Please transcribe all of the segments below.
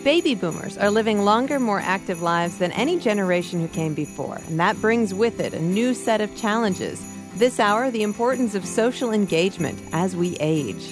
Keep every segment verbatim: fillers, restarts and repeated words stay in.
Baby boomers are living longer, more active lives than any generation who came before, and that brings with it a new set of challenges. This hour, the importance of social engagement as we age.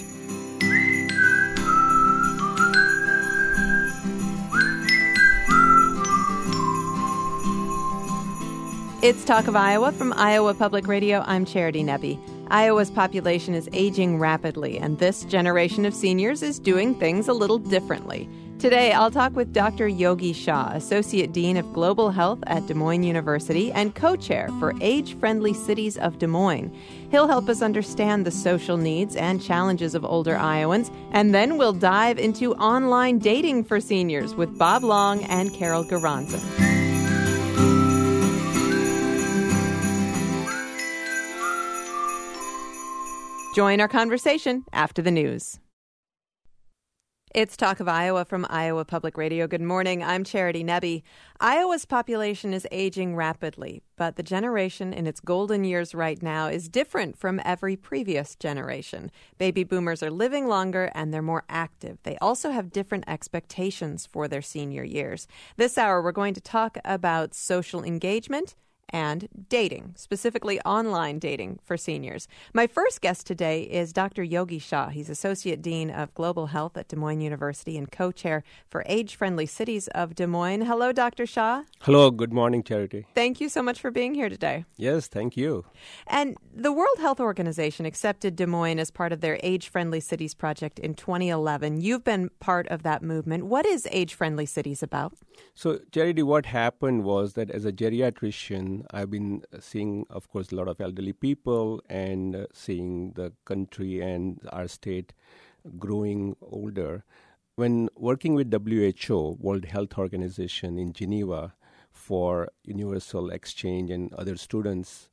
It's Talk of Iowa from Iowa Public Radio. I'm Charity Nebbe. Iowa's population is aging rapidly, and this generation of seniors is doing things a little differently. Today, I'll talk with Doctor Yogi Shah, Associate Dean of Global Health at Des Moines University and co-chair for Age-Friendly Cities of Des Moines. He'll help us understand the social needs and challenges of older Iowans, and then we'll dive into online dating for seniors with Bob Long and Carol Garanzan. Join our conversation after the news. It's Talk of Iowa from Iowa Public Radio. Good morning. I'm Charity Nebbe. Iowa's population is aging rapidly, but the generation in its golden years right now is different from every previous generation. Baby boomers are living longer and they're more active. They also have different expectations for their senior years. This hour, we're going to talk about social engagement and dating, specifically online dating for seniors. My first guest today is Doctor Yogi Shah. He's Associate Dean of Global Health at Des Moines University and co-chair for Age-Friendly Cities of Des Moines. Hello, Doctor Shah. Hello, good morning, Charity. Thank you so much for being here today. Yes, thank you. And the World Health Organization accepted Des Moines as part of their Age-Friendly Cities project in twenty eleven. You've been part of that movement. What is Age-Friendly Cities about? So, Charity, what happened was that as a geriatrician, I've been seeing, of course, a lot of elderly people and uh, seeing the country and our state growing older. When working with W H O, World Health Organization in Geneva for universal exchange and other students,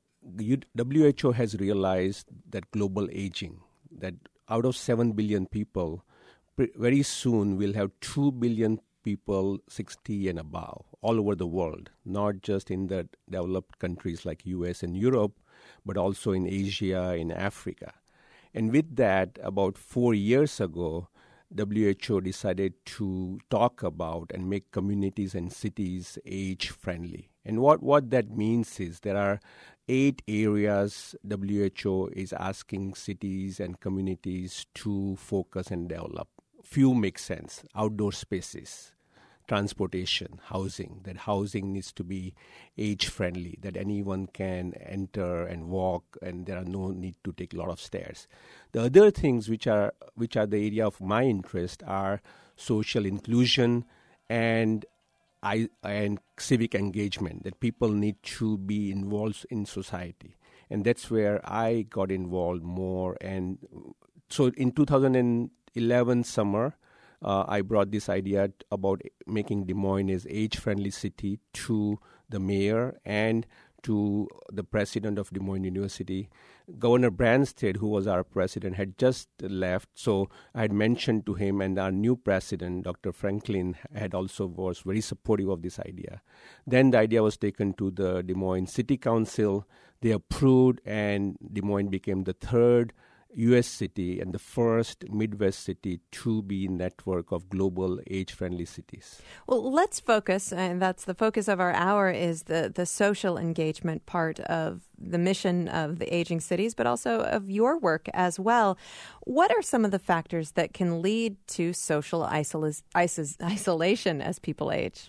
W H O has realized that global aging, that out of seven billion people, very soon we'll have two billion people sixty and above all over the world, not just in the developed countries like U S and Europe, but also in Asia, in Africa. And with that, about four years ago, W H O decided to talk about and make communities and cities age-friendly. And what, what that means is there are eight areas W H O is asking cities and communities to focus and develop. Few make sense. Outdoor spaces, transportation, housing. That housing needs to be age-friendly, that anyone can enter and walk, and there are no need to take a lot of stairs. The other things which are which are the area of my interest are social inclusion and I, and civic engagement, that people need to be involved in society. And that's where I got involved more. And so in two thousand eleven summer, uh, I brought this idea t- about making Des Moines as age-friendly city to the mayor and to the president of Des Moines University. Governor Branstad, who was our president, had just left, so I had mentioned to him, and our new president, Doctor Franklin, had also was very supportive of this idea. Then the idea was taken to the Des Moines City Council. They approved, and Des Moines became the third U S city and the first Midwest city to be in network of global age-friendly cities. Well, let's focus, and that's the focus of our hour, is the, the social engagement part of the mission of the aging cities, but also of your work as well. What are some of the factors that can lead to social isola- isos- isolation as people age?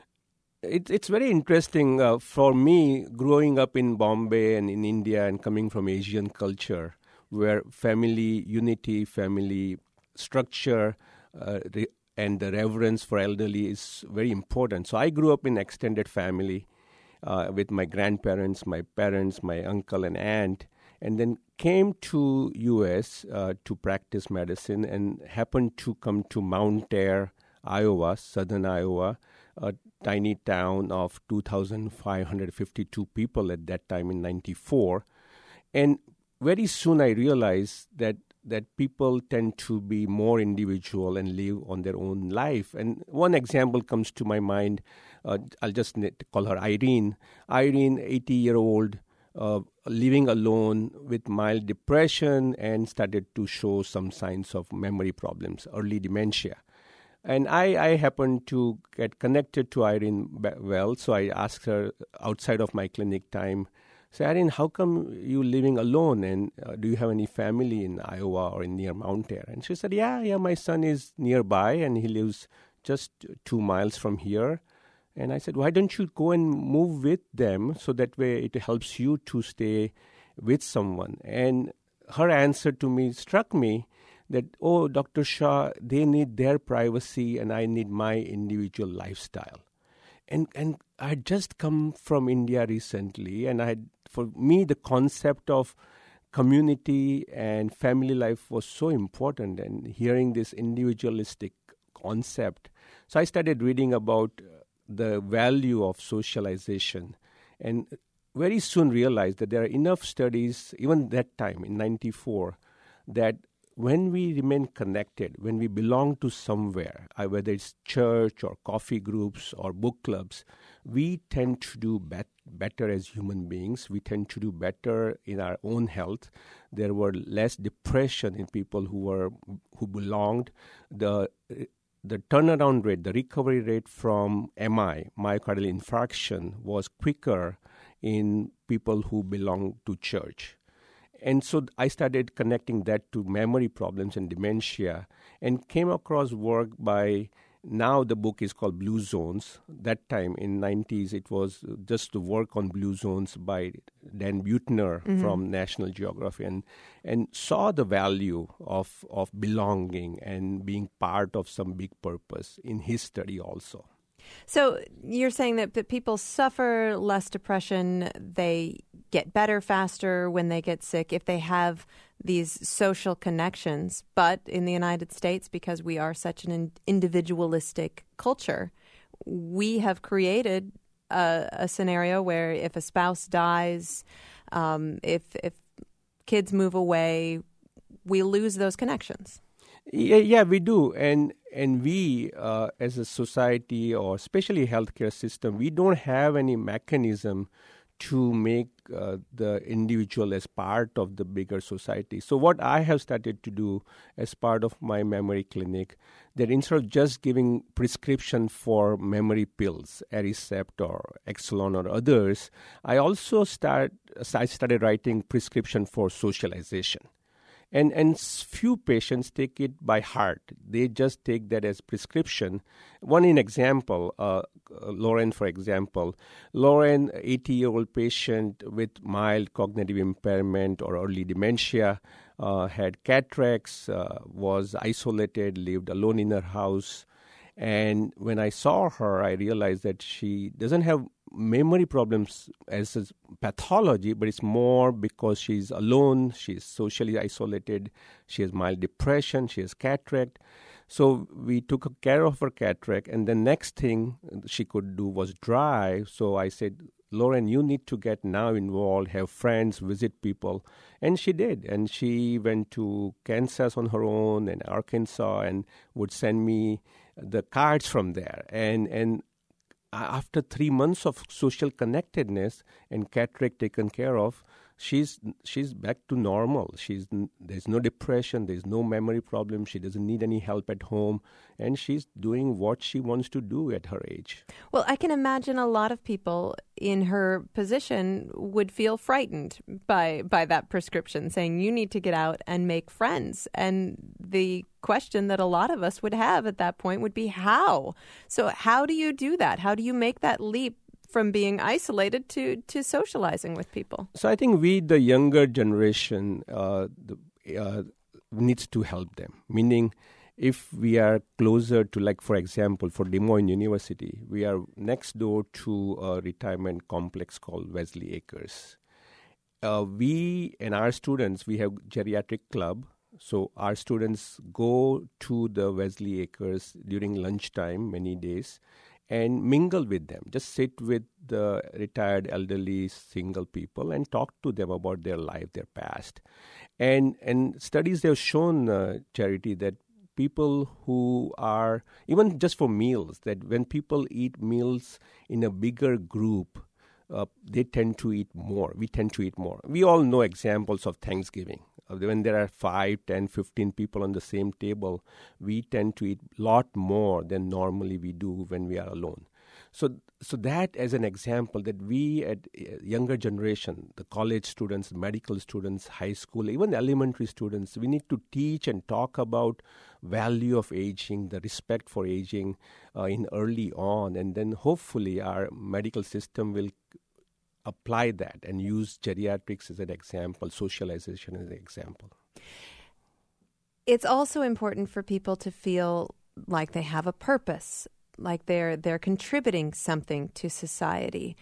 It, it's very interesting uh, for me, growing up in Bombay and in India and coming from Asian culture, where family unity, family structure, uh, re- and the reverence for elderly is very important. So I grew up in extended family uh, with my grandparents, my parents, my uncle and aunt, and then came to U S uh, to practice medicine and happened to come to Mount Ayr, Iowa, southern Iowa, a tiny town of two thousand five hundred fifty-two people at that time in ninety-four. And very soon I realized that that people tend to be more individual and live on their own life. And one example comes to my mind. Uh, I'll just call her Irene. Irene, eighty-year-old, uh, living alone with mild depression and started to show some signs of memory problems, early dementia. And I, I happened to get connected to Irene well, so I asked her outside of my clinic time, say, Irene, how come you living alone, and uh, do you have any family in Iowa or in near Mount Ayr? And she said, yeah, yeah, my son is nearby, and he lives just two miles from here. And I said, why don't you go and move with them, so that way it helps you to stay with someone? And her answer to me struck me, that, oh, Doctor Shah, they need their privacy and I need my individual lifestyle. And and I had just come from India recently, and I had, for me, the concept of community and family life was so important, and hearing this individualistic concept. So I started reading about the value of socialization, and very soon realized that there are enough studies, even that time in ninety-four, that when we remain connected, when we belong to somewhere, uh, whether it's church or coffee groups or book clubs, we tend to do bet- better as human beings. We tend to do better in our own health. There were less depression in people who were who belonged. The the turnaround rate, the recovery rate from M I, myocardial infarction, was quicker in people who belong to church. And so I started connecting that to memory problems and dementia, and came across work by, now the book is called Blue Zones. That time in nineties, it was just the work on blue zones by Dan Buettner mm-hmm. from National Geographic, and and saw the value of, of belonging and being part of some big purpose in his study also. So you're saying that, that people suffer less depression, they get better faster when they get sick if they have these social connections. But in the United States, because we are such an individualistic culture, we have created a, a scenario where if a spouse dies, um, if if kids move away, we lose those connections. Yeah, yeah, we do, and and we uh, as a society, or especially healthcare system, we don't have any mechanism to make uh, the individual as part of the bigger society. So what I have started to do as part of my memory clinic, that instead of just giving prescription for memory pills, Aricept or Exelon or others, I also start I started writing prescription for socialization. And and few patients take it by heart. They just take that as prescription. One in example, uh, Lauren, for example. Lauren, eighty-year-old patient with mild cognitive impairment or early dementia, uh, had cataracts, uh, was isolated, lived alone in her house. And when I saw her, I realized that she doesn't have memory problems as a pathology, but it's more because she's alone, she's socially isolated, she has mild depression, she has cataract. So we took care of her cataract, and the next thing she could do was drive. So I said, Lauren, you need to get now involved, have friends, visit people. And she did. And she went to Kansas on her own and Arkansas and would send me the cards from there. And and after three months of social connectedness and cataract taken care of, she's she's back to normal. She's there's no depression, there's no memory problem. She doesn't need any help at home, and she's doing what she wants to do at her age. Well, I can imagine a lot of people in her position would feel frightened by by that prescription, saying you need to get out and make friends. And the question that a lot of us would have at that point would be how? So how do you do that? How do you make that leap from being isolated to, to socializing with people? So I think we, the younger generation, uh, the, uh, needs to help them. Meaning, if we are closer to, like, for example, for Des Moines University, we are next door to a retirement complex called Wesley Acres. Uh, we and our students, we have geriatric club. So our students go to the Wesley Acres during lunchtime many days and mingle with them. Just sit with the retired elderly single people and talk to them about their life, their past. And and studies have shown, uh, Charity, that people who are, even just for meals, that when people eat meals in a bigger group, uh, they tend to eat more. We tend to eat more. We all know examples of Thanksgiving. Uh, When there are five, ten, fifteen people on the same table, we tend to eat a lot more than normally we do when we are alone. So, so that as an example, that we at uh, younger generation, the college students, medical students, high school, even elementary students, we need to teach and talk about value of aging, the respect for aging uh, in early on, and then hopefully our medical system will apply that and use geriatrics as an example, socialization as an example. It's also important for people to feel like they have a purpose, like they're they're contributing something to society.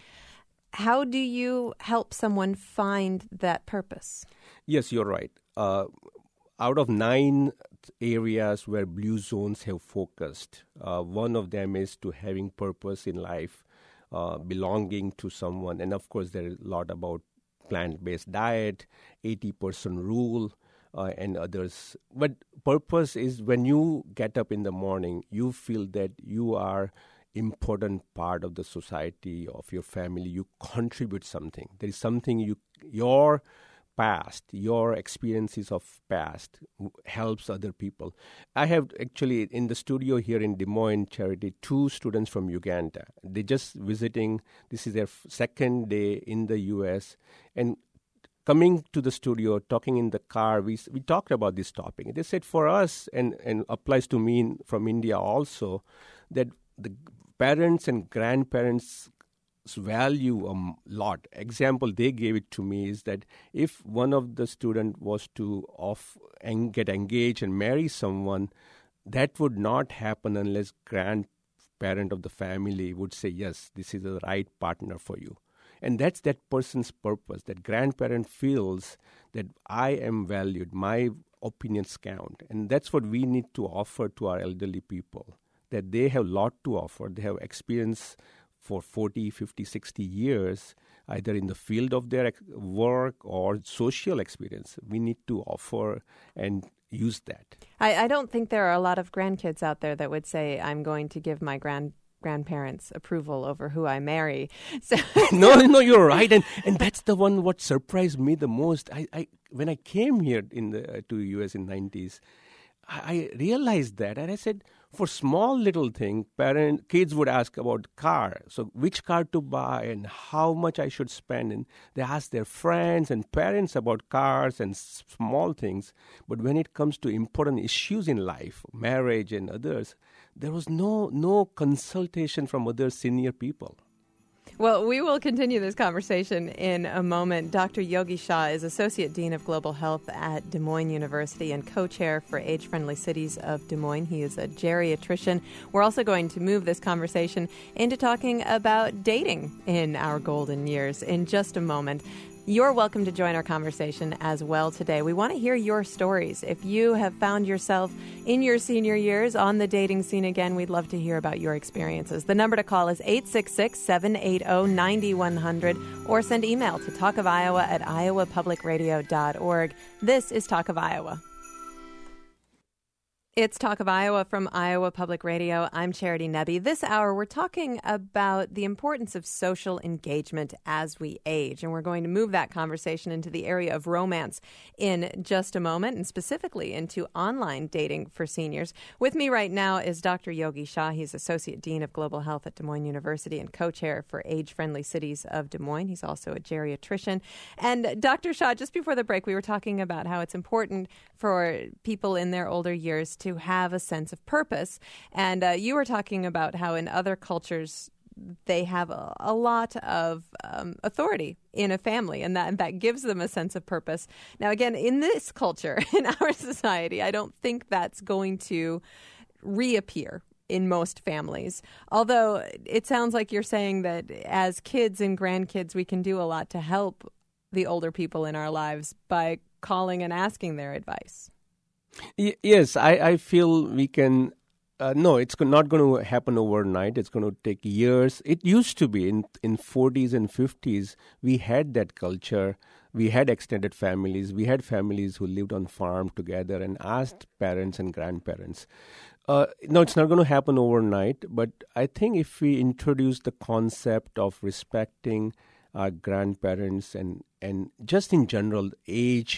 How do you help someone find that purpose? Yes, you're right. Uh, out of nine areas where Blue Zones have focused, uh, one of them is to having purpose in life, uh, belonging to someone. And of course, there is a lot about plant-based diet, eighty percent rule, uh, and others. But purpose is when you get up in the morning, you feel that you are important part of the society, of your family. You contribute something. There is something you, your past, your experiences of past helps other people. I have actually in the studio here in Des Moines Charity, two students from Uganda. They just visiting, this is their second day in the U S, and coming to the studio, talking in the car, we we talked about this topic. They said for us, and, and applies to me in, from India also, that the parents and grandparents value a lot. Example they gave it to me is that if one of the student was to off and get engaged and marry someone, that would not happen unless grandparent of the family would say, yes, this is the right partner for you. And that's that person's purpose, that grandparent feels that I am valued, my opinions count. And that's what we need to offer to our elderly people, that they have a lot to offer. They have experience for forty, fifty, sixty years, either in the field of their work or social experience. We need to offer and use that. I, I don't think there are a lot of grandkids out there that would say, I'm going to give my grand grandparents approval over who I marry. So no, no, you're right. And and that's the one what surprised me the most. I, I when I came here in the uh, to U S in nineties, I, I realized that, and I said, for small little thing, parent kids would ask about car. So which car to buy and how much I should spend. And they ask their friends and parents about cars and small things. But when it comes to important issues in life, marriage and others, there was no no consultation from other senior people. Well, we will continue this conversation in a moment. Doctor Yogi Shah is Associate Dean of Global Health at Des Moines University and co-chair for Age-Friendly Cities of Des Moines. He is a geriatrician. We're also going to move this conversation into talking about dating in our golden years in just a moment. You're welcome to join our conversation as well today. We want to hear your stories. If you have found yourself in your senior years on the dating scene again, we'd love to hear about your experiences. The number to call is eight six six, seven eight zero, nine one zero zero or send email to talk of iowa at iowa public radio dot org. This is Talk of Iowa. It's Talk of Iowa from Iowa Public Radio. I'm Charity Nebbe. This hour, we're talking about the importance of social engagement as we age, and we're going to move that conversation into the area of romance in just a moment, and specifically into online dating for seniors. With me right now is Doctor Yogi Shah. He's Associate Dean of Global Health at Des Moines University and co-chair for Age-Friendly Cities of Des Moines. He's also a geriatrician. And Doctor Shah, just before the break, we were talking about how it's important for people in their older years to have a sense of purpose. And uh, you were talking about how in other cultures they have a, a lot of um, authority in a family, and that and that gives them a sense of purpose. Now, again, in this culture, in our society, I don't think that's going to reappear in most families. Although it sounds like you're saying that as kids and grandkids, we can do a lot to help the older people in our lives by calling and asking their advice. Y- yes, I, I feel we can. Uh, no, it's not going to happen overnight. It's going to take years. It used to be in in forties and fifties. We had that culture. We had extended families. We had families who lived on farm together and asked parents and grandparents. Uh, no, it's not going to happen overnight. But I think if we introduce the concept of respecting our grandparents and and just in general age.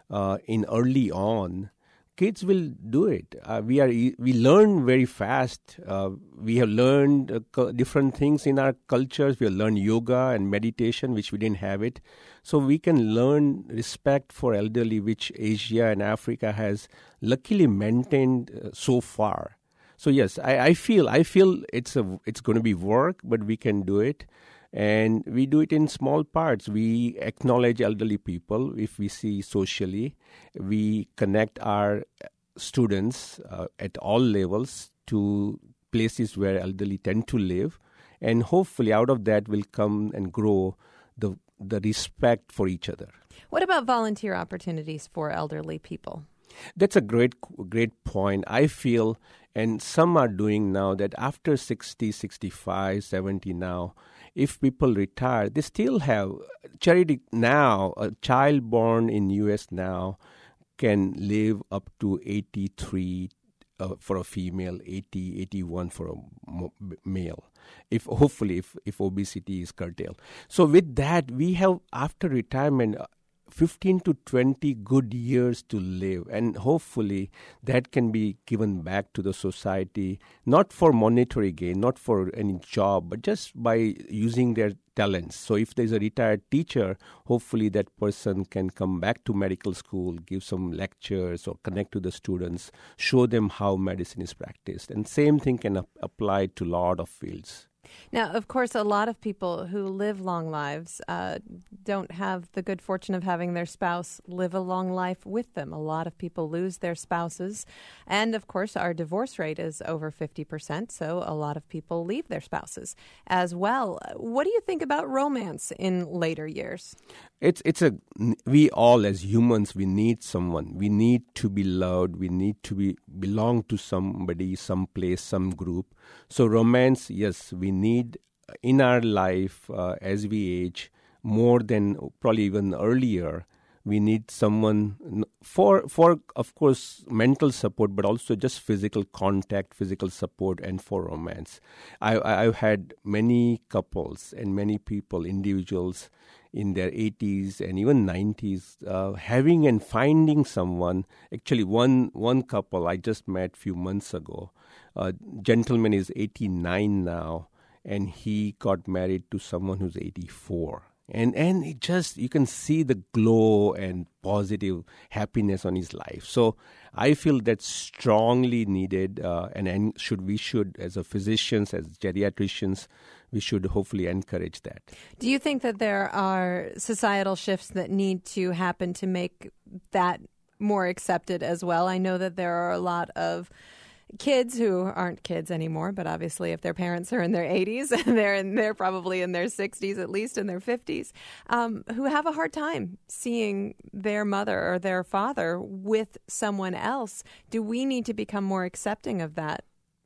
uh, in early on, kids will do it. Uh, we are we learn very fast. Uh, we have learned uh, cu- different things in our cultures. We have learned yoga and meditation, which we didn't have it. So we can learn respect for elderly, which Asia and Africa has luckily maintained uh, so far. So yes, I, I feel I feel it's a it's going to be work, but we can do it. And we do it in small parts. We acknowledge elderly people if we see socially. We connect our students uh, at all levels to places where elderly tend to live. And hopefully out of that will come and grow the the respect for each other. What about volunteer opportunities for elderly people? That's a great, great point. I feel, and some are doing now, that after sixty, sixty-five, seventy now, if people retire, they still have charity now. A child born in U S now can live up to eighty-three uh, for a female, eighty, eighty-one for a mo- male. If hopefully, if, if obesity is curtailed. So with that, we have after retirement fifteen to twenty good years to live, and hopefully that can be given back to the society, not for monetary gain, not for any job, but just by using their talents. So if there's a retired teacher, hopefully that person can come back to medical school, give some lectures or connect to the students, show them how medicine is practiced. And same thing can ap- apply to a lot of fields. Now, of course, a lot of people who live long lives uh, don't have the good fortune of having their spouse live a long life with them. A lot of people lose their spouses. And, of course, our divorce rate is over fifty percent, so a lot of people leave their spouses as well. What do you think about romance in later years? It's it's a we all as humans, we need someone. We need to be loved. We need to be belong to somebody, some place, some group. So romance, yes, we need in our life uh, as we age more than probably even earlier. We need someone for, for of course, mental support, but also just physical contact, physical support, and for romance. I, I've had many couples and many people, individuals in their eighties and even nineties, uh, having and finding someone. Actually, one one couple I just met a few months ago. A gentleman is eighty-nine now, and he got married to someone who's eighty-four. And and it just, you can see the glow and positive happiness on his life. So I feel that's strongly needed, uh, and, and should we should, as a physicians, as geriatricians, we should hopefully encourage that. Do you think that there are societal shifts that need to happen to make that more accepted as well? I know that there are a lot of kids who aren't kids anymore, but obviously if their parents are in their eighties, and they're in, they're probably in their sixties, at least in their fifties, um, who have a hard time seeing their mother or their father with someone else. Do we need to become more accepting of that?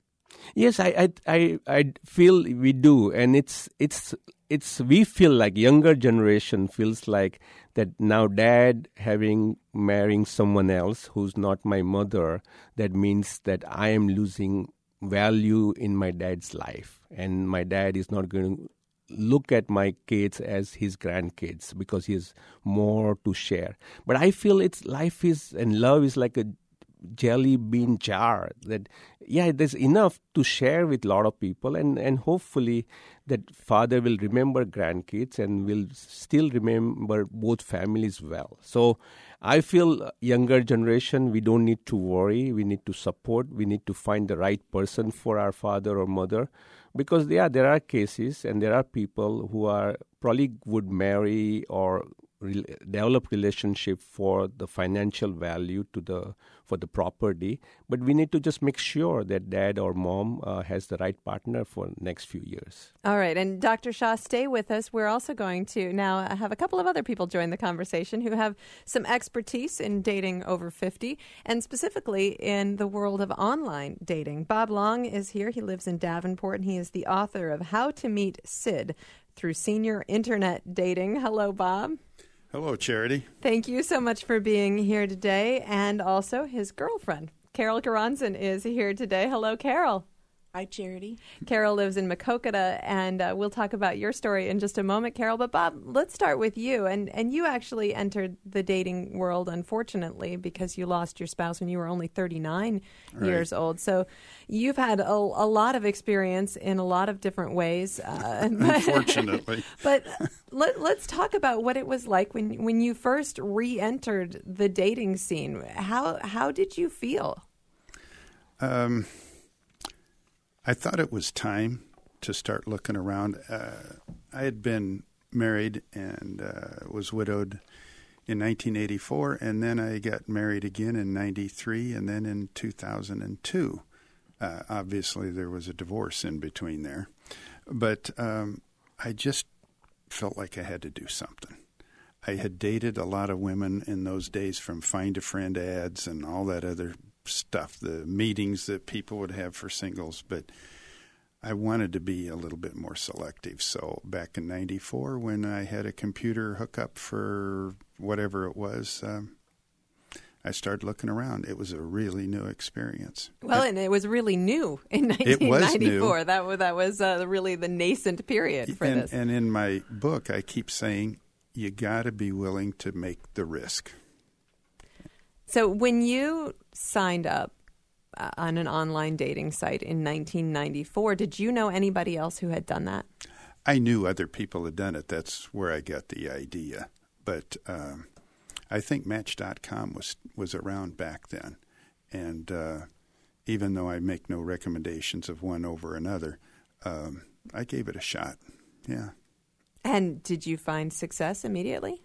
Yes, I, I, I, I feel we do, and it's it's it's we feel like younger generation feels like that now. Dad having marrying someone else who's not my mother, that means that I am losing value in my dad's life, and my dad is not going to look at my kids as his grandkids because he has more to share. But I feel it's life is and love is like a jelly bean jar, that yeah, there's enough to share with a lot of people, and and hopefully that father will remember grandkids and will still remember both families well. So I feel younger generation, we don't need to worry, we need to support, we need to find the right person for our father or mother, because yeah, there are cases and there are people who are probably would marry or Re- develop relationship for the financial value to the for the property, but we need to just make sure that dad or mom uh, has the right partner for next few years. All right, and Doctor Shah, stay with us. We're also going to now have a couple of other people join the conversation who have some expertise in dating over fifty, and specifically in the world of online dating. Bob Long is here. He lives in Davenport, and he is the author of How to Meet Sid Through Senior Internet Dating. Hello, Bob. Hello, Charity. Thank you so much for being here today. And also his girlfriend, Carol Karanzan, is here today. Hello, Carol. Hi, Charity. Carol lives in Maquoketa, and uh, we'll talk about your story in just a moment, Carol. But Bob, let's start with you. And and you actually entered the dating world, unfortunately, because you lost your spouse when you were only thirty-nine right. years old. So you've had a, a lot of experience in a lot of different ways. Uh, Unfortunately. But let, let's talk about what it was like when when you first re-entered the dating scene. How how did you feel? Um. I thought it was time to start looking around. Uh, I had been married and uh, was widowed in nineteen eighty-four, and then I got married again in ninety-three, and then in two thousand two. Uh, obviously, there was a divorce in between there. But um, I just felt like I had to do something. I had dated a lot of women in those days from Find a Friend ads and all that other stuff, the meetings that people would have for singles, but I wanted to be a little bit more selective. So back in ninety-four, when I had a computer hookup for whatever it was, um, I started looking around. It was a really new experience. Well, and it was really new in nineteen ninety-four. It was new. That was, that was uh, really the nascent period for and, this. And in my book, I keep saying, you got to be willing to make the risk. So when you signed up uh, on an online dating site in nineteen ninety-four, did you know anybody else who had done that? I knew other people had done it. That's where I got the idea. But um, I think Match dot com was, was around back then. And uh, even though I make no recommendations of one over another, um, I gave it a shot. Yeah. And did you find success immediately?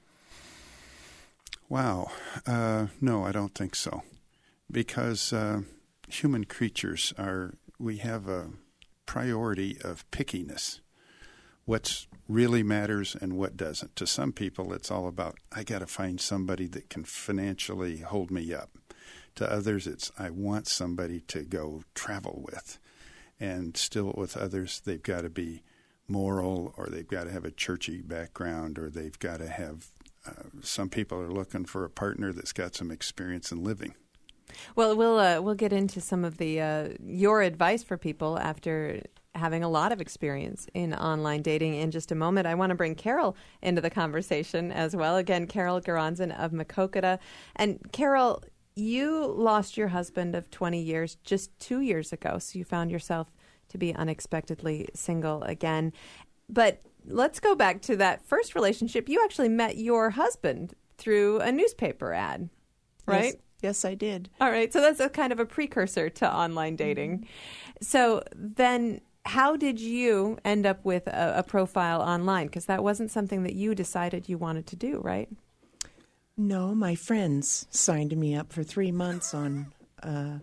Wow. Uh, no, I don't think so. Because uh, human creatures are, we have a priority of pickiness. What really matters and what doesn't. To some people, it's all about, I got to find somebody that can financially hold me up. To others, it's, I want somebody to go travel with. And still with others, they've got to be moral, or they've got to have a churchy background, or they've got to have Uh, some people are looking for a partner that's got some experience in living. Well, we'll uh, we'll get into some of the uh, your advice for people after having a lot of experience in online dating in just a moment. I want to bring Carol into the conversation as well. Again, Carol Garanzan of Maquoketa. And Carol, you lost your husband of twenty years just two years ago, so you found yourself to be unexpectedly single again. But let's go back to that first relationship. You actually met your husband through a newspaper ad, right? Yes, yes, I did. All right. So that's a kind of a precursor to online dating. Mm-hmm. So then how did you end up with a, a profile online? Because that wasn't something that you decided you wanted to do, right? No, my friends signed me up for three months on a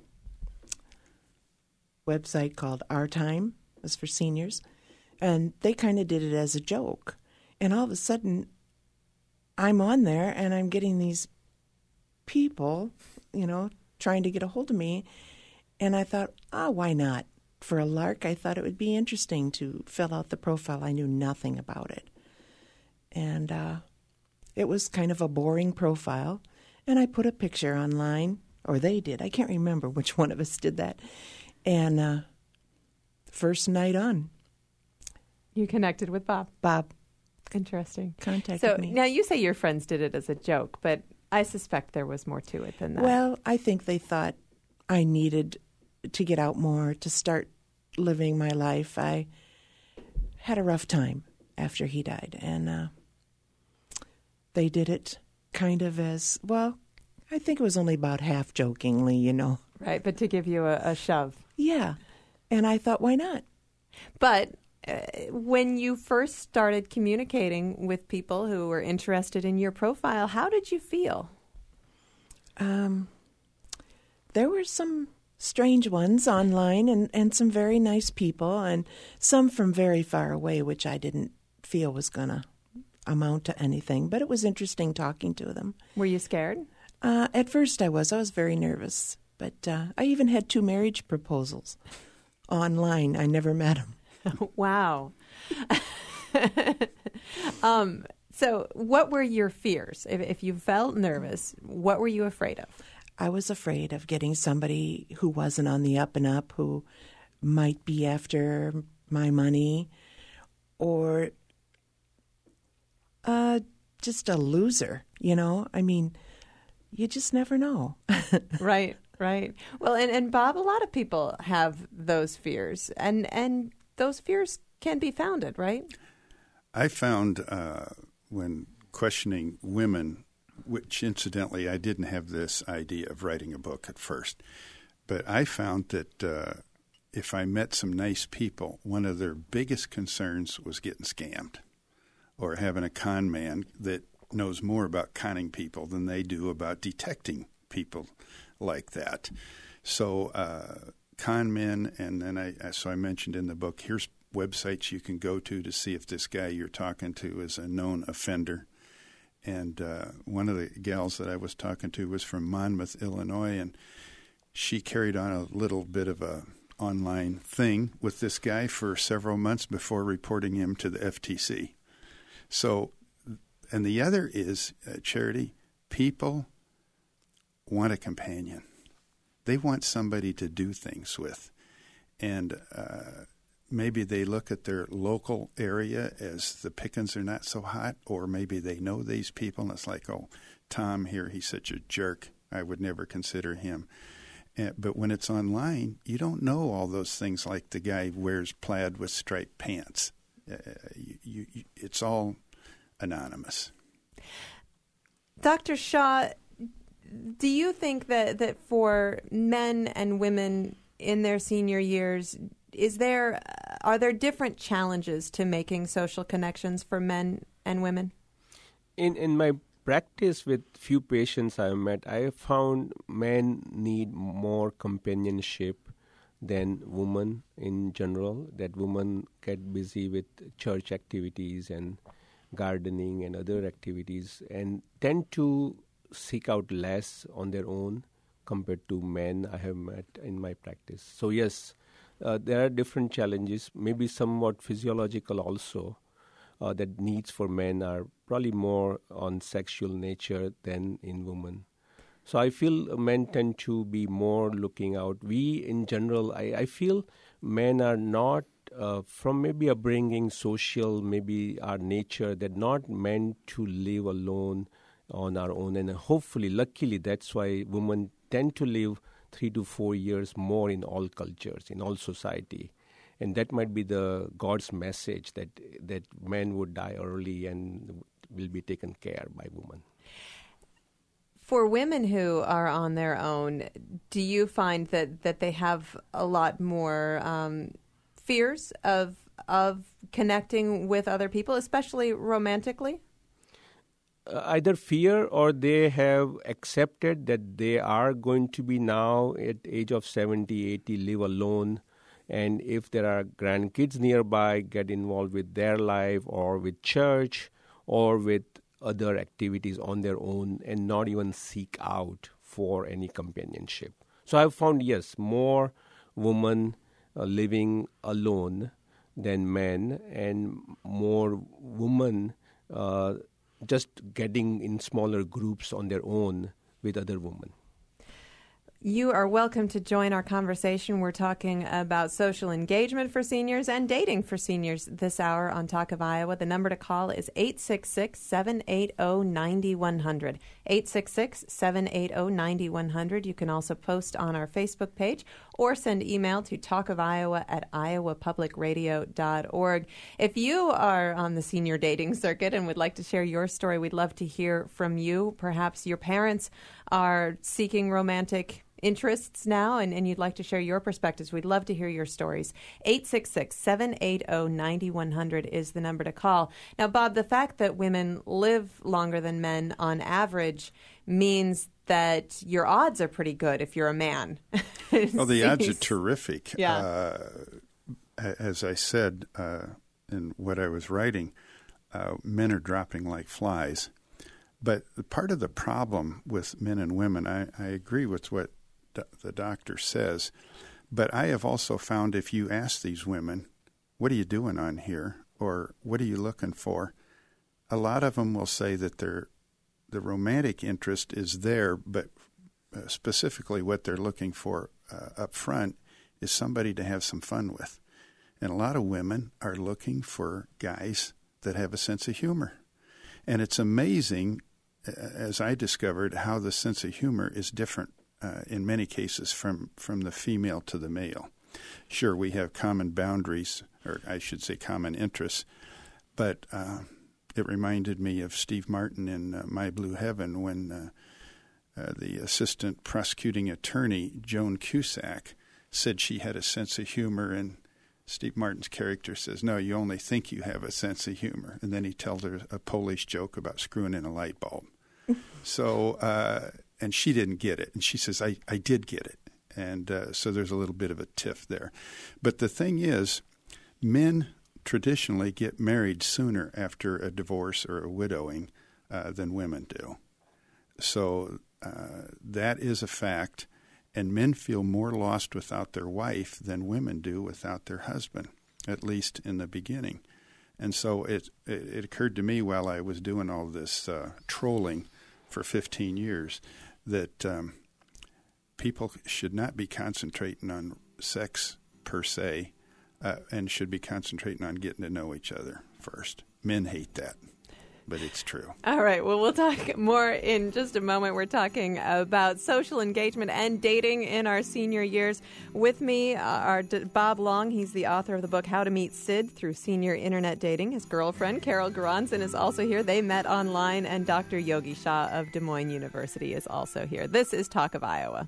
website called Our Time. It was for seniors. And they kind of did it as a joke. And all of a sudden, I'm on there and I'm getting these people, you know, trying to get a hold of me. And I thought, ah, oh, why not? For a lark, I thought it would be interesting to fill out the profile. I knew nothing about it. And uh, it was kind of a boring profile. And I put a picture online, or they did. I can't remember which one of us did that. And uh, first night on, you connected with Bob. Bob. Interesting. Contacted so, me. Now, you say your friends did it as a joke, but I suspect there was more to it than that. Well, I think they thought I needed to get out more, to start living my life. I had a rough time after he died, and uh, they did it kind of as, well, I think it was only about half jokingly, you know. Right, but to give you a, a shove. Yeah. And I thought, why not? But uh, when you first started communicating with people who were interested in your profile, how did you feel? Um, there were some strange ones online and, and some very nice people, and some from very far away, which I didn't feel was going to amount to anything. But it was interesting talking to them. Were you scared? Uh, at first I was. I was very nervous. But uh, I even had two marriage proposals online. I never met them. Wow. um, so what were your fears? If, if you felt nervous, what were you afraid of? I was afraid of getting somebody who wasn't on the up and up, who might be after my money, or uh, just a loser, you know? I mean, you just never know. Right, right. Well, and, and Bob, a lot of people have those fears, and, and those fears can be founded, right? I found uh, when questioning women, which incidentally I didn't have this idea of writing a book at first, but I found that uh, if I met some nice people, one of their biggest concerns was getting scammed or having a con man that knows more about conning people than they do about detecting people like that. So uh, con men, and then I so I mentioned in the book, here's websites you can go to to see if this guy you're talking to is a known offender. And uh, one of the gals that I was talking to was from Monmouth, Illinois, and she carried on a little bit of a online thing with this guy for several months before reporting him to the F T C. So, and the other is, uh, Charity, people want a companion. They want somebody to do things with. And uh, maybe they look at their local area as the pickings are not so hot, or maybe they know these people and it's like, oh, Tom here, he's such a jerk. I would never consider him. Uh, but when it's online, you don't know all those things, like the guy who wears plaid with striped pants. Uh, you, you, it's all anonymous. Doctor Shaw, do you think that, that for men and women in their senior years, is there are there different challenges to making social connections for men and women? In in my practice with few patients I've met, I have found men need more companionship than women in general, that women get busy with church activities and gardening and other activities and tend to seek out less on their own compared to men I have met in my practice. So yes, uh, there are different challenges, maybe somewhat physiological also, uh, that needs for men are probably more on sexual nature than in women. So I feel men tend to be more looking out. We, in general, I, I feel men are not, uh, from maybe upbringing, social, maybe our nature, they're not meant to live alone on our own. And hopefully, luckily, that's why women tend to live three to four years more in all cultures, in all society. And that might be the God's message, that that men would die early and will be taken care by women. For women who are on their own, do you find that, that they have a lot more um, fears of of connecting with other people, especially romantically? Uh, either fear, or they have accepted that they are going to be now at age of seventy, eighty, live alone. And if there are grandkids nearby, get involved with their life or with church or with other activities on their own and not even seek out for any companionship. So I've found, yes, more women uh, living alone than men, and more women uh, just getting in smaller groups on their own with other women. You are welcome to join our conversation. We're talking about social engagement for seniors and dating for seniors this hour on Talk of Iowa. The number to call is eight six six, seven eight zero, nine one zero zero. eight six six, seven eight zero, nine one zero zero. You can also post on our Facebook page or send email to talkofiowa at iowa public radio dot org. If you are on the senior dating circuit and would like to share your story, we'd love to hear from you. Perhaps your parents are seeking romantic interests now, and, and you'd like to share your perspectives. We'd love to hear your stories. eight six six, seven eight zero, nine one zero zero is the number to call. Now, Bob, the fact that women live longer than men on average means that your odds are pretty good if you're a man. Well, the odds are terrific. Yeah. Uh, as I said uh, in what I was writing, uh, men are dropping like flies. But part of the problem with men and women, I, I agree with what do- the doctor says, but I have also found if you ask these women, what are you doing on here, or what are you looking for, a lot of them will say that their the romantic interest is there, but uh, specifically what they're looking for uh, up front is somebody to have some fun with. And a lot of women are looking for guys that have a sense of humor. And it's amazing, as I discovered, how the sense of humor is different uh, in many cases from, from the female to the male. Sure, we have common boundaries, or I should say common interests, but uh, it reminded me of Steve Martin in uh, My Blue Heaven when uh, uh, the assistant prosecuting attorney, Joan Cusack, said she had a sense of humor, and Steve Martin's character says, no, you only think you have a sense of humor. And then he tells her a Polish joke about screwing in a light bulb. so, uh, and she didn't get it. And she says, I, I did get it. And uh, so there's a little bit of a tiff there. But the thing is, men traditionally get married sooner after a divorce or a widowing uh, than women do. So uh, that is a fact. And men feel more lost without their wife than women do without their husband, at least in the beginning. And so it it, it occurred to me while I was doing all this uh, trolling for fifteen years that um, people should not be concentrating on sex per se uh, and should be concentrating on getting to know each other first. Men hate that. But it's true. All right. Well, we'll talk more in just a moment. We're talking about social engagement and dating in our senior years. With me uh, are D- Bob Long. He's the author of the book How to Meet Sid Through Senior Internet Dating. His girlfriend, Carol Goranson, is also here. They met online. And Doctor Yogi Shah of Des Moines University is also here. This is Talk of Iowa.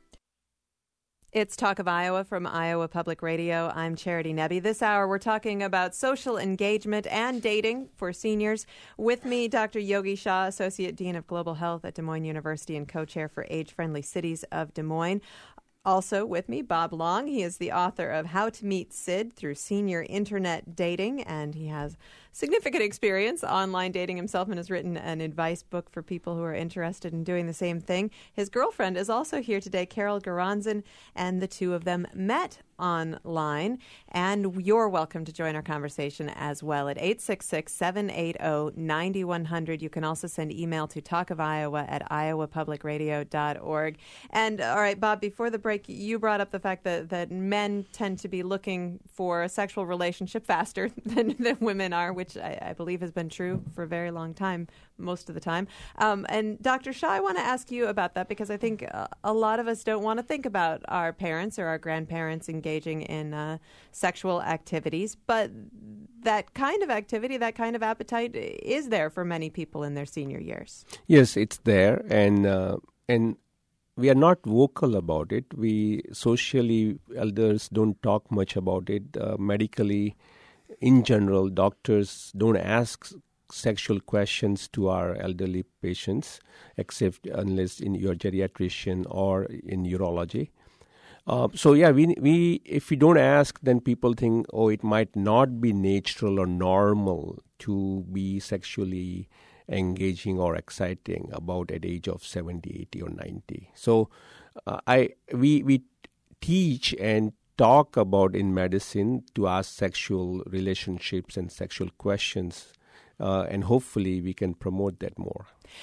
It's Talk of Iowa from Iowa Public Radio. I'm Charity Nebbe. This hour, we're talking about social engagement and dating for seniors. With me, Doctor Yogi Shah, Associate Dean of Global Health at Des Moines University and co-chair for Age-Friendly Cities of Des Moines. Also with me, Bob Long. He is the author of How to Meet Sid Through Senior Internet Dating, and he has significant experience online dating himself and has written an advice book for people who are interested in doing the same thing. His girlfriend is also here today, Carol Goranson, and the two of them met online. And you're welcome to join our conversation as well at eight six six, seven eight zero, nine one zero zero. You can also send email to talkofiowa at iowa public radio dot org. And all right, Bob, before the break, you brought up the fact that, that men tend to be looking for a sexual relationship faster than, than women are, which I, I believe has been true for a very long time, most of the time. Um, and Doctor Shah, I want to ask you about that because I think uh, a lot of us don't want to think about our parents or our grandparents engaging in uh, sexual activities, but that kind of activity, that kind of appetite is there for many people in their senior years. Yes, it's there, and uh, and we are not vocal about it. We socially, elders don't talk much about it. Uh, medically, in general, doctors don't ask sexual questions to our elderly patients, except unless in your geriatrician or in urology. Uh, so yeah, we we if we don't ask, then people think, oh, it might not be natural or normal to be sexually engaging or exciting about at age of seventy, eighty, or ninety. So uh, I we we teach and talk about in medicine to ask sexual relationships and sexual questions, uh, and hopefully we can promote that more.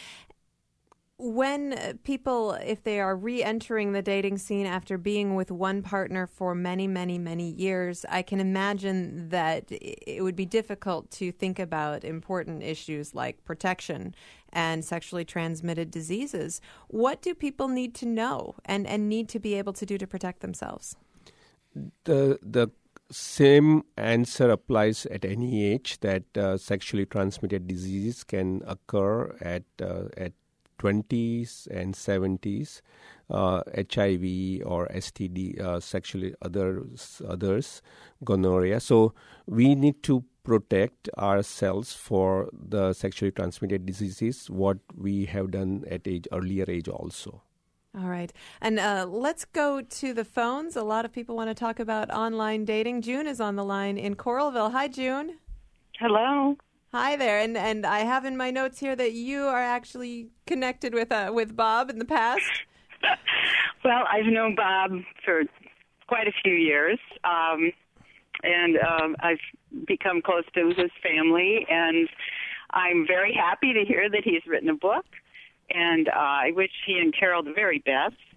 When people, if they are re-entering the dating scene after being with one partner for many, many, many years, I can imagine that it would be difficult to think about important issues like protection and sexually transmitted diseases. What do people need to know and, and need to be able to do to protect themselves? The the same answer applies at any age, that uh, sexually transmitted diseases can occur at uh, at twenties and seventies, uh, H I V or S T D, uh, sexually others, others, gonorrhea. So we need to protect ourselves for the sexually transmitted diseases, what we have done at age earlier age also. All right. And uh, let's go to the phones. A lot of people want to talk about online dating. June is on the line in Coralville. Hi, June. Hello. Hi there. And and I have in my notes here that you are actually connected with uh, with Bob in the past. Well, I've known Bob for quite a few years, um, and um, I've become close to his family, and I'm very happy to hear that he's written a book. And uh, I wish he and Carol the very best.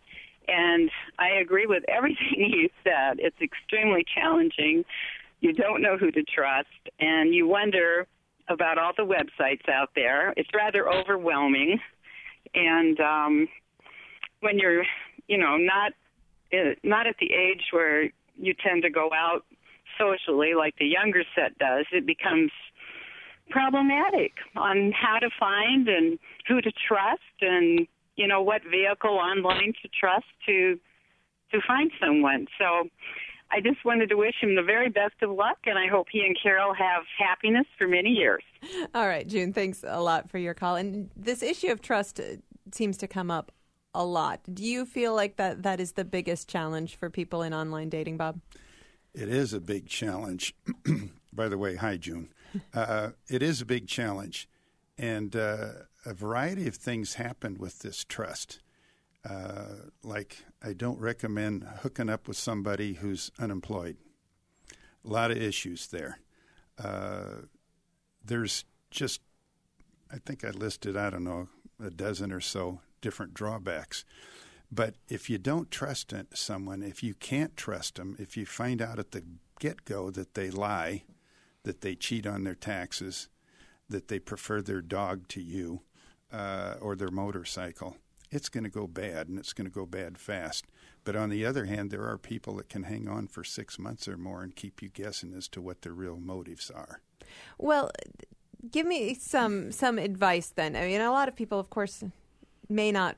And I agree with everything you said. It's extremely challenging. You don't know who to trust, and you wonder about all the websites out there. It's rather overwhelming. And um, when you're, you know, not uh, not at the age where you tend to go out socially like the younger set does, it becomes problematic on how to find and who to trust and, you know, what vehicle online to trust to to find someone. So I just wanted to wish him the very best of luck, and I hope he and Carol have happiness for many years. All right, June, thanks a lot for your call. And this issue of trust seems to come up a lot. Do you feel like that that is the biggest challenge for people in online dating, Bob? It is a big challenge. By the way, hi, June. Uh, it is a big challenge, and uh, a variety of things happened with this trust. Uh, like, I don't recommend hooking up with somebody who's unemployed. A lot of issues there. Uh, there's just, I think I listed, I don't know, a dozen or so different drawbacks. But if you don't trust someone, if you can't trust them, if you find out at the get-go that they lie, that they cheat on their taxes, that they prefer their dog to you uh, or their motorcycle, it's going to go bad, and it's going to go bad fast. But on the other hand, there are people that can hang on for six months or more and keep you guessing as to what their real motives are. Well, give me some some advice then. I mean, a lot of people, of course, may not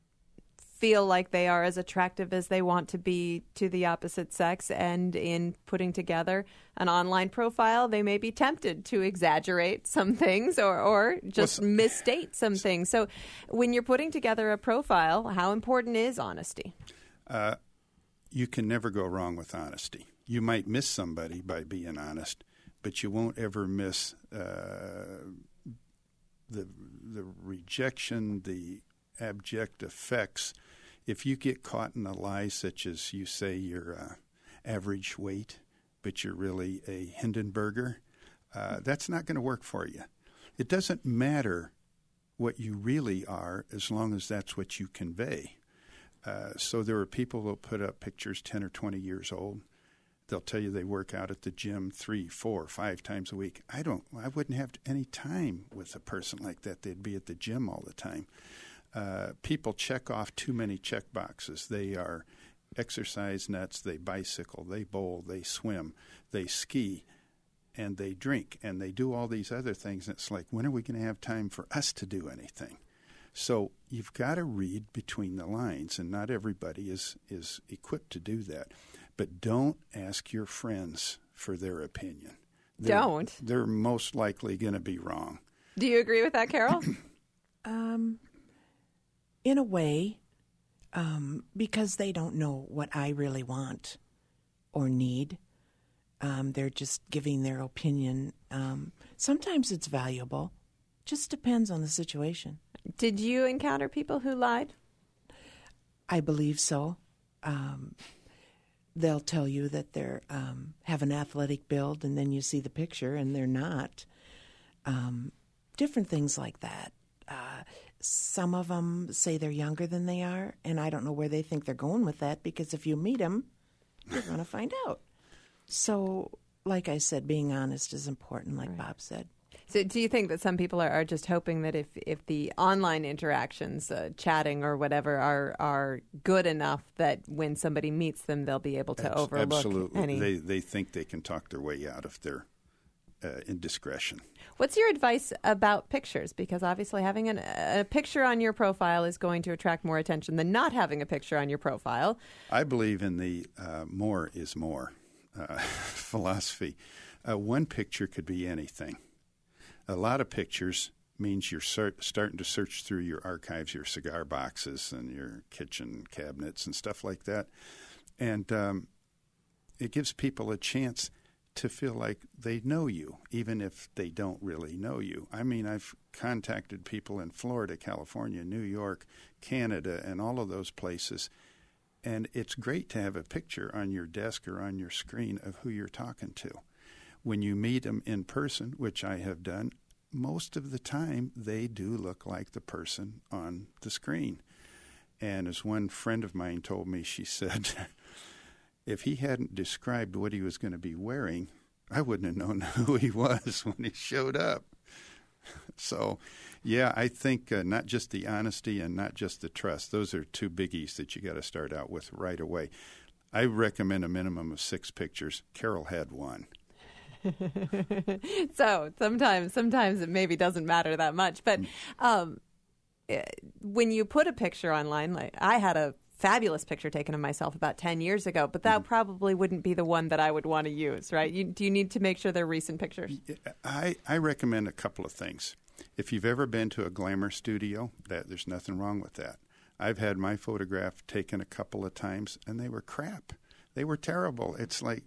feel like they are as attractive as they want to be to the opposite sex, and in putting together an online profile, they may be tempted to exaggerate some things or, or just well, so, misstate some things. So when you're putting together a profile, how important is honesty? Uh, you can never go wrong with honesty. You might miss somebody by being honest, but you won't ever miss uh, the the rejection, the abject effects. If you get caught in a lie, such as you say you're uh, average weight, but you're really a Hindenburger, uh, that's not going to work for you. It doesn't matter what you really are as long as that's what you convey. Uh, so there are people who will put up pictures ten or twenty years old. They'll tell you they work out at the gym three, four, five times a week. I don't. I wouldn't have any time with a person like that. They'd be at the gym all the time. Uh, people check off too many check boxes. They are exercise nuts. They bicycle. They bowl. They swim. They ski. And they drink. And they do all these other things. And it's like, when are we going to have time for us to do anything? So you've got to read between the lines. And not everybody is, is equipped to do that. But don't ask your friends for their opinion. They're, don't. They're most likely going to be wrong. Do you agree with that, Carol? um. In a way, um, because they don't know what I really want or need. Um, they're just giving their opinion. Um, sometimes it's valuable. Just depends on the situation. Did you encounter people who lied? I believe so. Um, they'll tell you that they're um, have an athletic build, and then you see the picture, and they're not. Um, different things like that. Uh, some of them say they're younger than they are, and I don't know where they think they're going with that, because if you meet them, you're going to find out. So, like I said, being honest is important, like right. Bob said. So do you think that some people are, are just hoping that if, if the online interactions, uh, chatting or whatever, are are good enough that when somebody meets them, they'll be able to Abs- overlook absolutely. any... They, they think they can talk their way out of their uh, indiscretion. What's your advice about pictures? Because obviously having an, a picture on your profile is going to attract more attention than not having a picture on your profile. I believe in the uh, more is more uh, philosophy. Uh, one picture could be anything. A lot of pictures means you're start, starting to search through your archives, your cigar boxes and your kitchen cabinets and stuff like that. And um, it gives people a chance to feel like they know you, even if they don't really know you. I mean, I've contacted people in Florida, California, New York, Canada, and all of those places. And it's great to have a picture on your desk or on your screen of who you're talking to. When you meet them in person, which I have done, most of the time they do look like the person on the screen. And as one friend of mine told me, she said, if he hadn't described what he was going to be wearing, I wouldn't have known who he was when he showed up. So, yeah, I think uh, not just the honesty and not just the trust. Those are two biggies that you got to start out with right away. I recommend a minimum of six pictures. Carol had one. So sometimes, sometimes it maybe doesn't matter that much. But um, when you put a picture online, like I had a fabulous picture taken of myself about ten years ago, but that mm. probably wouldn't be the one that I would want to use, right? You, do you need to make sure they're recent pictures? I, I recommend a couple of things. If you've ever been to a glamour studio, that there's nothing wrong with that. I've had my photograph taken a couple of times, and they were crap. They were terrible. It's like,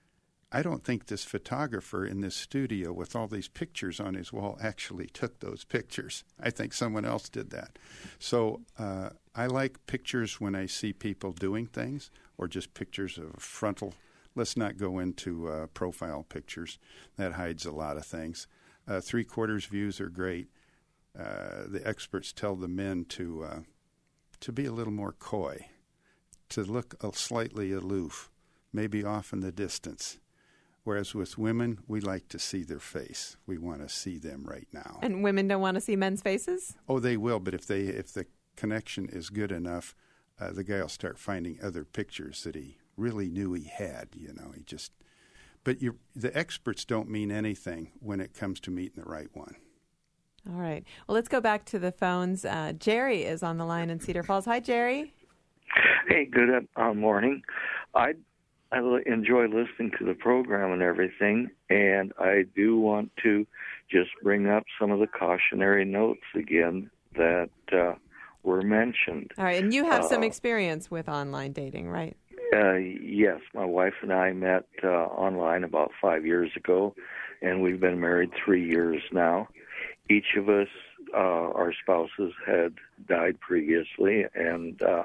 I don't think this photographer in this studio with all these pictures on his wall actually took those pictures. I think someone else did that. So uh, I like pictures when I see people doing things, or just pictures of frontal. Let's not go into uh, profile pictures. That hides a lot of things. Uh, three-quarters views are great. Uh, the experts tell the men to uh, to be a little more coy, to look uh, slightly aloof, maybe off in the distance. Whereas with women, we like to see their face. We want to see them right now. And women don't want to see men's faces? Oh, they will, but if they if the connection is good enough, uh, the guy will start finding other pictures that he really knew he had. You know, he just. But you, the experts don't mean anything when it comes to meeting the right one. All right. Well, let's go back to the phones. Uh, Jerry is on the line in Cedar Falls. Hi, Jerry. Hey, good uh, morning. I I enjoy listening to the program and everything, and I do want to just bring up some of the cautionary notes again that uh, were mentioned. All right, and you have uh, some experience with online dating, right? Uh, yes, my wife and I met uh, online about five years ago, and we've been married three years now. Each of us, uh, our spouses had died previously, and uh,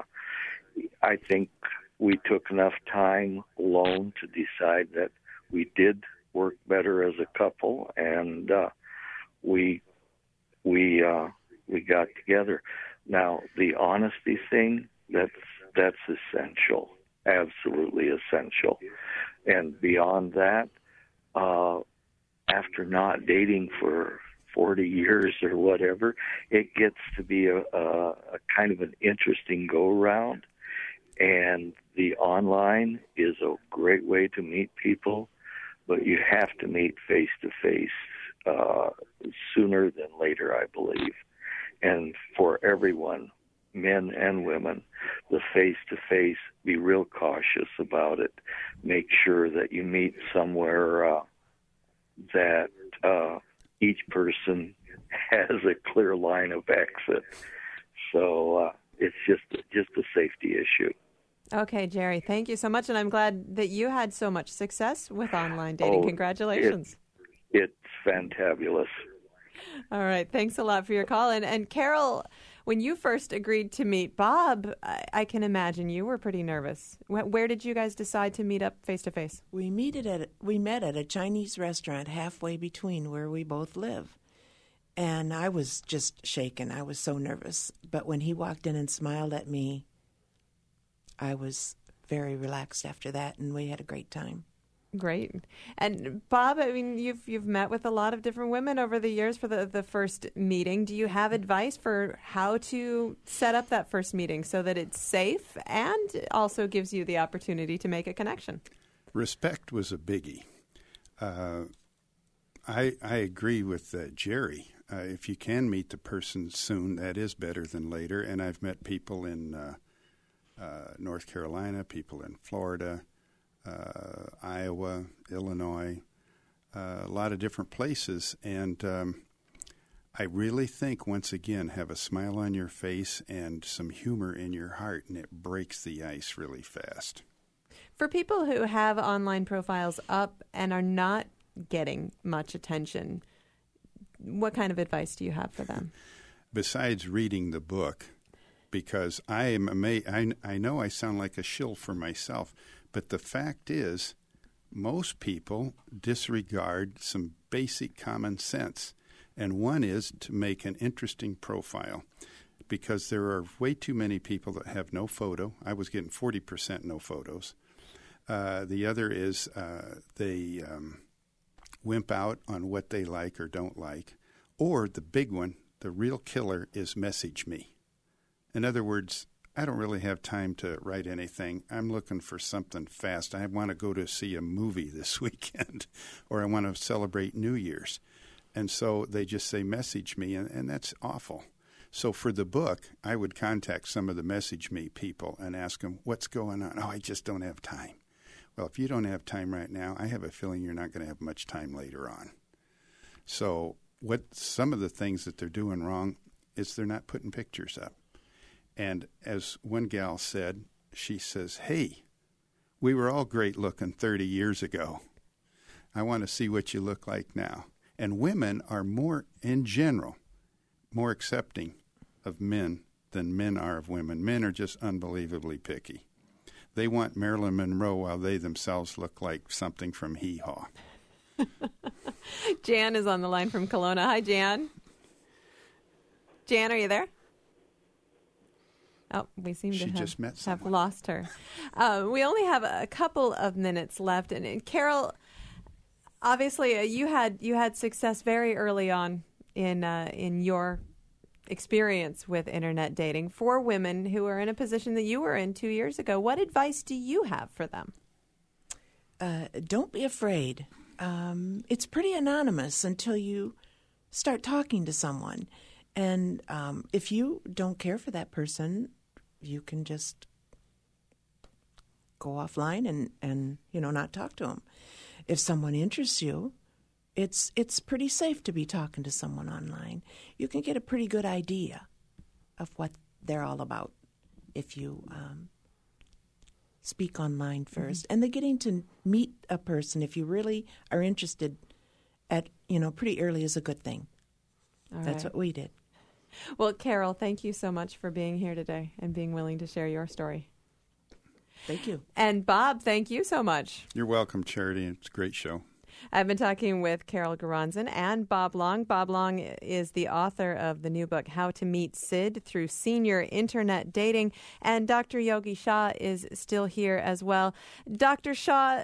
I think we took enough time alone to decide that we did work better as a couple, and uh, we we uh, we got together. Now, the honesty thing, that's that's essential, absolutely essential. And beyond that, uh, after not dating for forty years or whatever, it gets to be a, a, a kind of an interesting go-around. And the online is a great way to meet people, but you have to meet face-to-face uh, sooner than later, I believe. And for everyone, men and women, the face-to-face, be real cautious about it. Make sure that you meet somewhere uh, that uh, each person has a clear line of exit. So uh, it's just just a safety issue. Okay, Jerry, thank you so much, and I'm glad that you had so much success with online dating. Oh, Congratulations. It, it's fantabulous. All right, thanks a lot for your call. And, and Carol, when you first agreed to meet Bob, I, I can imagine you were pretty nervous. Where, where did you guys decide to meet up face-to-face? We, meet it at, we met at a Chinese restaurant halfway between where we both live. And I was just shaken. I was so nervous. But when he walked in and smiled at me, I was very relaxed after that, and we had a great time. Great. And Bob, I mean, you've you've met with a lot of different women over the years for the, the first meeting. Do you have advice for how to set up that first meeting so that it's safe and also gives you the opportunity to make a connection? Respect was a biggie. Uh, I I agree with uh, Jerry. Uh, if you can meet the person soon, that is better than later. And I've met people in uh, uh, North Carolina, people in Florida, uh, Iowa, Illinois, uh, a lot of different places. And um, I really think, once again, have a smile on your face and some humor in your heart, and it breaks the ice really fast. For people who have online profiles up and are not getting much attention, what kind of advice do you have for them? Besides reading the book, because I am amazed, I, I know I sound like a shill for myself, but the fact is most people disregard some basic common sense, and one is to make an interesting profile. because there are way too many people that have no photo. I was getting forty percent no photos. Uh, the other is uh, they um, wimp out on what they like or don't like. Or the big one, the real killer, is message me. In other words, I don't really have time to write anything. I'm looking for something fast. I want to go to see a movie this weekend, or I want to celebrate New Year's. And so they just say, message me, and, and that's awful. So for the book, I would contact some of the message me people and ask them, what's going on? Oh, I just don't have time. Well, if you don't have time right now, I have a feeling you're not going to have much time later on. So what some of the things that they're doing wrong is they're not putting pictures up. And as one gal said, she says, hey, we were all great looking thirty years ago. I want to see what you look like now. And women are more, in general, more accepting of men than men are of women. Men are just unbelievably picky. They want Marilyn Monroe while they themselves look like something from Hee Haw. Jan is on the line from Kelowna. Hi, Jan. Jan, are you there? Oh, we seem she to have, just met have lost her. Uh, we only have a couple of minutes left. And, and Carol, obviously, uh, you had you had success very early on in uh, in your experience with internet dating for women who are in a position that you were in two years ago. What advice do you have for them? Uh, don't be afraid. Um, it's pretty anonymous until you start talking to someone. And um, if you don't care for that person, you can just go offline and, and you know, not talk to them. If someone interests you, It's it's pretty safe to be talking to someone online. You can get a pretty good idea of what they're all about if you um, speak online first. Mm-hmm. And the getting to meet a person, if you really are interested, at you know pretty early is a good thing. All That's right. what we did. Well, Carol, thank you so much for being here today and being willing to share your story. Thank you. And Bob, thank you so much. You're welcome, Charity. It's a great show. I've been talking with Carol Goranson and Bob Long. Bob Long is the author of the new book, How to Meet Sid Through Senior Internet Dating. And Doctor Yogi Shah is still here as well. Doctor Shah,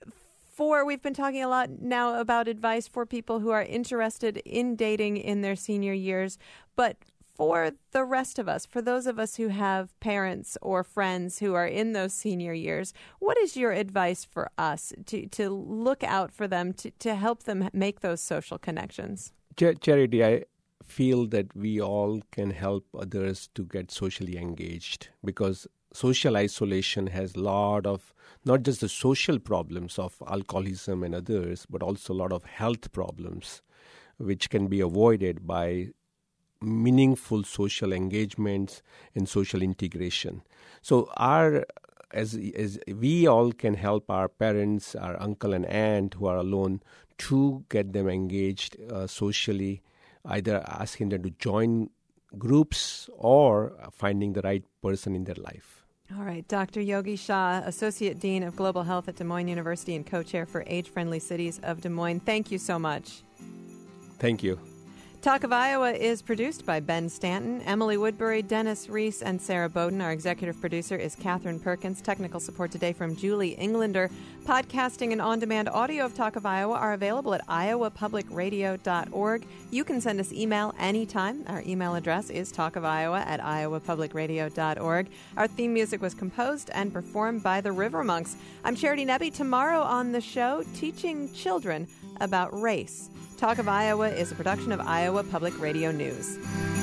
for we've been talking a lot now about advice for people who are interested in dating in their senior years. But for the rest of us, for those of us who have parents or friends who are in those senior years, what is your advice for us to, to look out for them, to, to help them make those social connections? Ch- Charity, I feel that we all can help others to get socially engaged, because social isolation has a lot of, not just the social problems of alcoholism and others, but also a lot of health problems, which can be avoided by meaningful social engagements and social integration. So our as as we all can help our parents, our uncle and aunt who are alone, to get them engaged uh, socially, either asking them to join groups or finding the right person in their life. All right. Doctor Yogi Shah, Associate Dean of Global Health at Des Moines University and co-chair for Age-Friendly Cities of Des Moines. Thank you so much. Thank you. Talk of Iowa is produced by Ben Stanton, Emily Woodbury, Dennis Reese, and Sarah Bowden. Our executive producer is Catherine Perkins. Technical support today from Julie Englander. Podcasting and on-demand audio of Talk of Iowa are available at iowa public radio dot org. You can send us email anytime. Our email address is talkofiowa at iowa public radio dot org. Our theme music was composed and performed by the River Monks. I'm Charity Nebbe. Tomorrow on the show, teaching children about race. Talk of Iowa is a production of Iowa Public Radio News.